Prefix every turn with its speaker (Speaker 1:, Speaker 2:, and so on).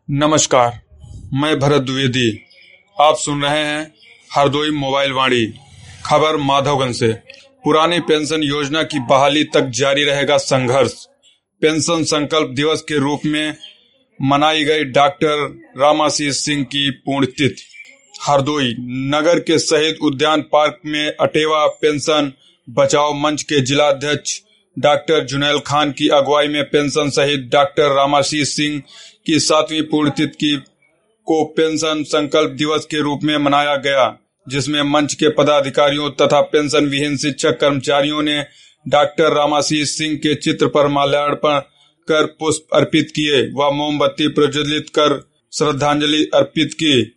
Speaker 1: नमस्कार, मैं भरत द्विवेदी। आप सुन रहे हैं हरदोई मोबाइल वाणी। खबर माधवगंज से। पुरानी पेंशन योजना की बहाली तक जारी रहेगा संघर्ष। पेंशन संकल्प दिवस के रूप में मनाई गई डॉक्टर रामाशीष सिंह की पुण्यतिथि। हरदोई नगर के शहीद उद्यान पार्क में अटेवा पेंशन बचाओ मंच के जिलाध्यक्ष डॉक्टर जुनैल खान की अगुवाई में पेंशन शहीद डॉक्टर रामाशीष सिंह की 7वीं पुण्यतिथि को पेंशन संकल्प दिवस के रूप में मनाया गया, जिसमें मंच के पदाधिकारियों तथा पेंशन विहीन शिक्षक कर्मचारियों ने डॉक्टर रामाशीष सिंह के चित्र पर माल्यार्पण कर पुष्प अर्पित किए व मोमबत्ती प्रज्वलित कर श्रद्धांजलि अर्पित की।